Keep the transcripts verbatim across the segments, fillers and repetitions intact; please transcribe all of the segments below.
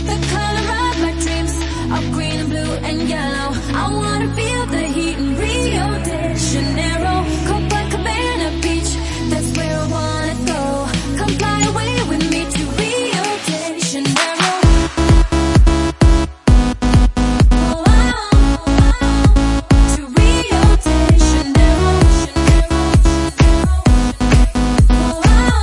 The color of my dreams are green and blue and yellow. I wanna feel the heat in Rio de Janeiro. Copacabana Beach, that's where I wanna go. Come fly away with me to Rio de Janeiro. Oh, to Rio de Janeiro. Oh,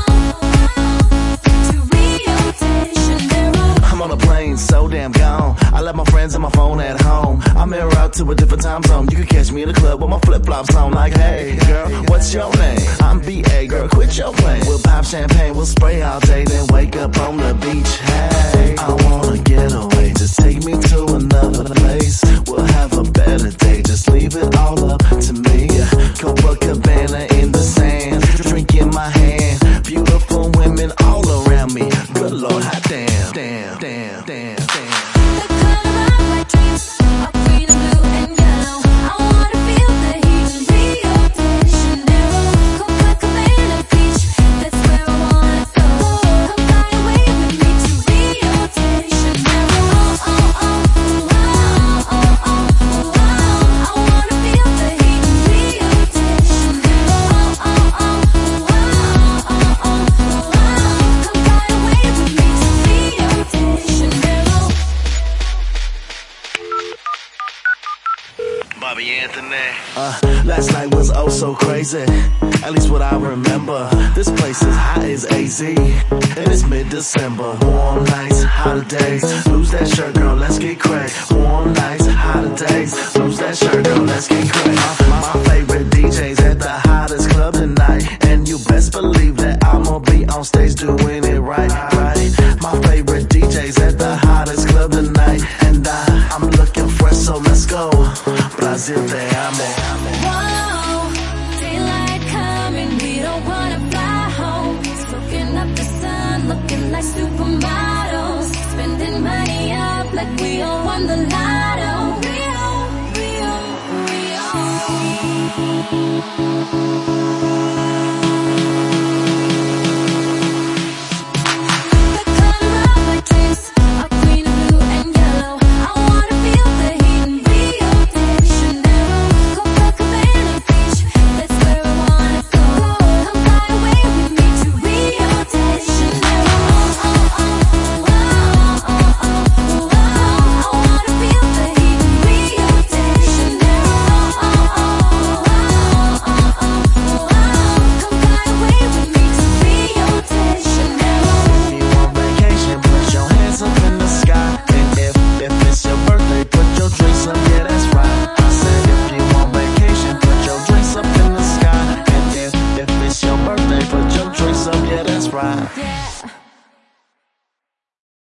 to Rio de Janeiro. I'm on a plane, so damn gone. I left my friends and my phone at home. I'm en route to a different time zone. You can catch me in the club with my flip-flops on. Like, hey, girl, what's your name? I'm B A, girl, quit your playing. We'll pop champagne, we'll spray all day, then wake up on the beach. Hey, I wanna get away, just take me to another place. We'll have a better day, just leave it all up to me. Copacabana in the sand, drink in my hand. Beautiful women all around me. Good Lord, hot damn, damn, damn, damn, damn. The color of my dreams are green and blue and yellow. I wanna feel the heat in Rio de Janeiro. Copacabana Beach, that's where I wanna go. Come fly away with me to Rio de Janeiro. Oh, oh, oh, oh, oh, oh, oh, oh. I wanna feel the heat in Rio de Janeiro. Oh, oh, oh, oh, oh, oh, oh. Come fly away with me to Rio de Janeiro. Bobby Anthony. Uh, last night was oh so crazy. At least what I remember. This place is hot as A Z. And it's mid-December. Warm nights, hotter days. Lose that shirt, girl, let's get crazy. Warm nights, hotter days. Lose that shirt, girl, let's get crazy. My, my favorite D Js at the hottest club tonight. And you best believe that I'ma be on stage doing it right, right. My favorite D Js at the hottest club tonight. And I, I'm looking fresh, so let's go. Brazil, te amo. Whoa, daylight coming, we don't wanna fly home. Soaking up the sun, looking like supermodels. Spending money up like we all won the lotto. Rio, Rio, Rio. The color of my dreams are green and blue and yellow. I wanna feel the heat in Rio de Janeiro. Copacabana Beach, that's where I wanna go. Come fly away with me to Rio de Janeiro. Oh, oh, oh, oh, oh, oh, oh. I wanna feel the heat in Rio de Janeiro. Oh, oh, oh, oh, oh, oh, oh. Come fly away with me to Rio de Janeiro. If you on vacation, put your hands up in the sky. And if, if it's your birthday, put your drinks up, yeah, that's right. I said if you on vacation, put your drinks up in the sky. And if, if it's your birthday, put your drinks up, yeah, that's right. Yeah.